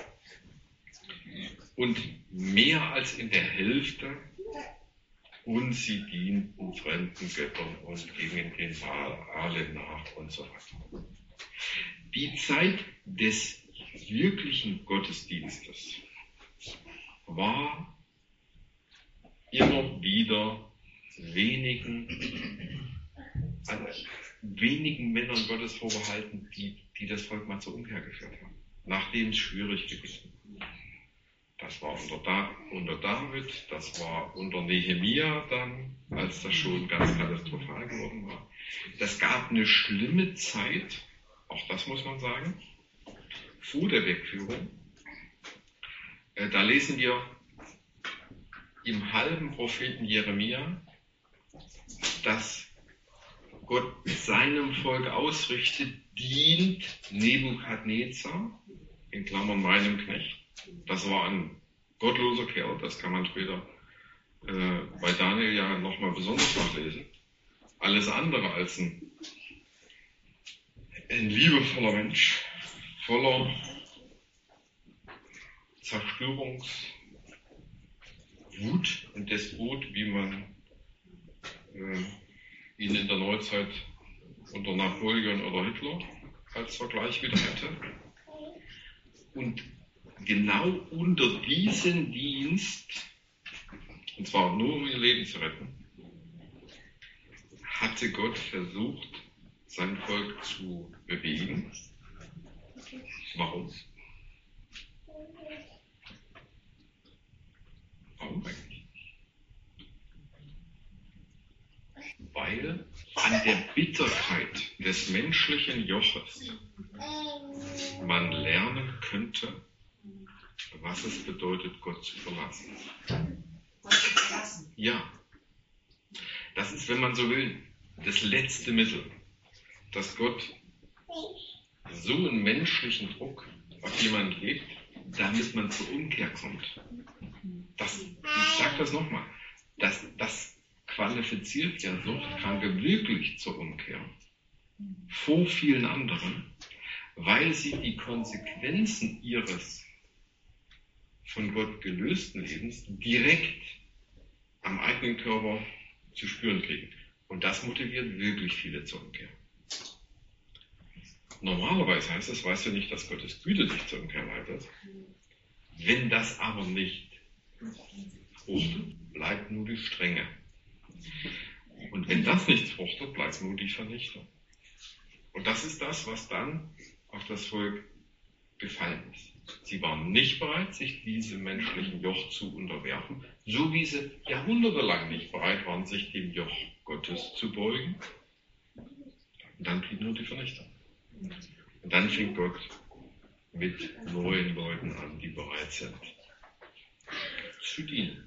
Und mehr als in der Hälfte, und sie dienten fremden Göttern und gingen den Baalen nach und so weiter. Die Zeit des wirklichen Gottesdienstes war immer wieder wenigen Männern Gottes vorbehalten, die das Volk mal zur Umkehr geführt haben, nachdem es schwierig gewesen ist. Das war unter David, das war unter Nehemia dann, als das schon ganz katastrophal geworden war. Das gab eine schlimme Zeit, auch das muss man sagen, vor der Wegführung. Da lesen wir im halben Propheten Jeremia, dass Gott seinem Volk ausrichtet, dient Nebukadnezar, in Klammern meinem Knecht. Das war ein gottloser Kerl, das kann man später bei Daniel ja nochmal besonders nachlesen. Alles andere als ein liebevoller Mensch, voller Zerstörungswut und Despot, wie man ihn in der Neuzeit unter Napoleon oder Hitler als Vergleich wieder hätte. Und genau unter diesen Dienst, und zwar nur um ihr Leben zu retten, hatte Gott versucht, sein Volk zu bewegen. Warum? Warum eigentlich? Weil an der Bitterkeit des menschlichen Joches man lernen könnte, was es bedeutet, Gott zu verlassen. Gott zu verlassen? Ja. Das ist, wenn man so will, das letzte Mittel, dass Gott so einen menschlichen Druck auf jemanden legt, damit man zur Umkehr kommt. Ich sage das nochmal, das qualifiziert ja Suchtkranke wirklich zur Umkehr vor vielen anderen, weil sie die Konsequenzen ihres von Gott gelösten Lebens direkt am eigenen Körper zu spüren kriegen. Und das motiviert wirklich viele zur Umkehr. Normalerweise heißt es, weißt du nicht, dass Gottes Güte dich zur Umkehr leitet. Wenn das aber nicht fruchtet, bleibt nur die Strenge. Und wenn das nicht fruchtet, bleibt nur die Vernichtung. Und das ist das, was dann auf das Volk gefallen ist. Sie waren nicht bereit, sich diesem menschlichen Joch zu unterwerfen, so wie sie jahrhundertelang nicht bereit waren, sich dem Joch Gottes zu beugen. Und dann blieb nur die Vernichtung. Und dann fing Gott mit neuen Leuten an, die bereit sind zu dienen.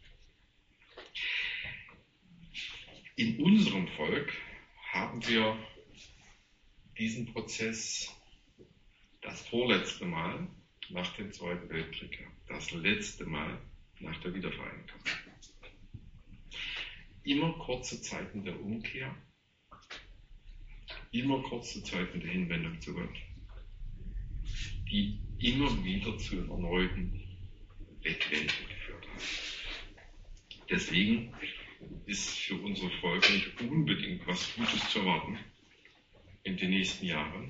In unserem Volk haben wir diesen Prozess das vorletzte Mal nach dem Zweiten Weltkrieg gehabt, das letzte Mal nach der Wiedervereinigung. Immer kurze Zeiten der Umkehr, immer kurze Zeiten der Hinwendung zu Gott, die immer wieder zu erneuten Wegwendungen geführt haben. Deswegen ist für unser Volk nicht unbedingt was Gutes zu erwarten in den nächsten Jahren.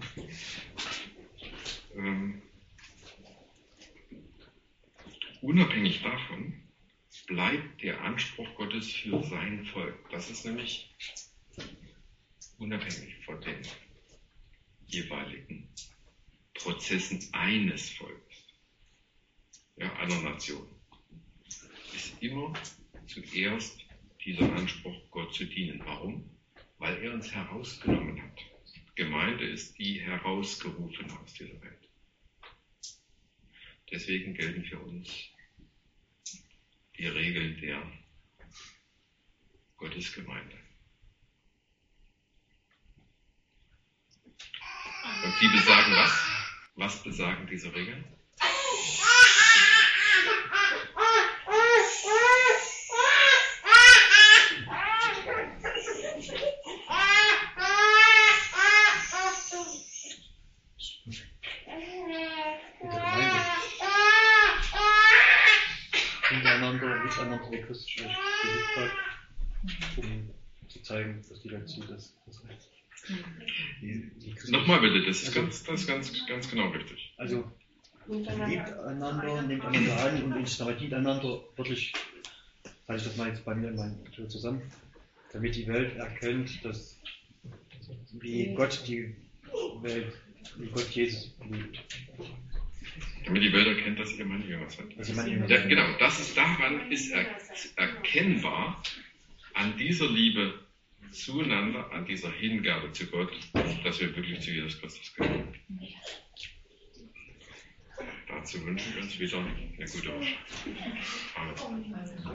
Unabhängig davon bleibt der Anspruch Gottes für sein Volk. Das ist nämlich unabhängig von den jeweiligen Prozessen eines Volkes, ja, einer Nation, ist immer zuerst dieser Anspruch, Gott zu dienen. Warum? Weil er uns herausgenommen hat. Gemeinde ist die herausgerufen aus dieser Welt. Deswegen gelten für uns die Regeln der Gottesgemeinde. Und die besagen was? Was besagen diese Regeln? Miteinander wie Christus gelebt hat, um zu zeigen, dass die Welt sieht, dass Nochmal bitte, das ist ganz genau richtig. Also liebt einander, nehmt einander an und dient einander wirklich, halte ich das mal jetzt bei mir in meiner Tür zusammen, damit die Welt erkennt, dass wie Gott die Welt, wie Gott Jesus liebt. Damit die Welt erkennt, dass ihr meine Jünger seid. Ja, genau, daran ist erkennbar, an dieser Liebe zueinander, an dieser Hingabe zu Gott, dass wir wirklich zu Jesus Christus gehören. Dazu wünschen wir uns wieder eine gute Woche. Amen.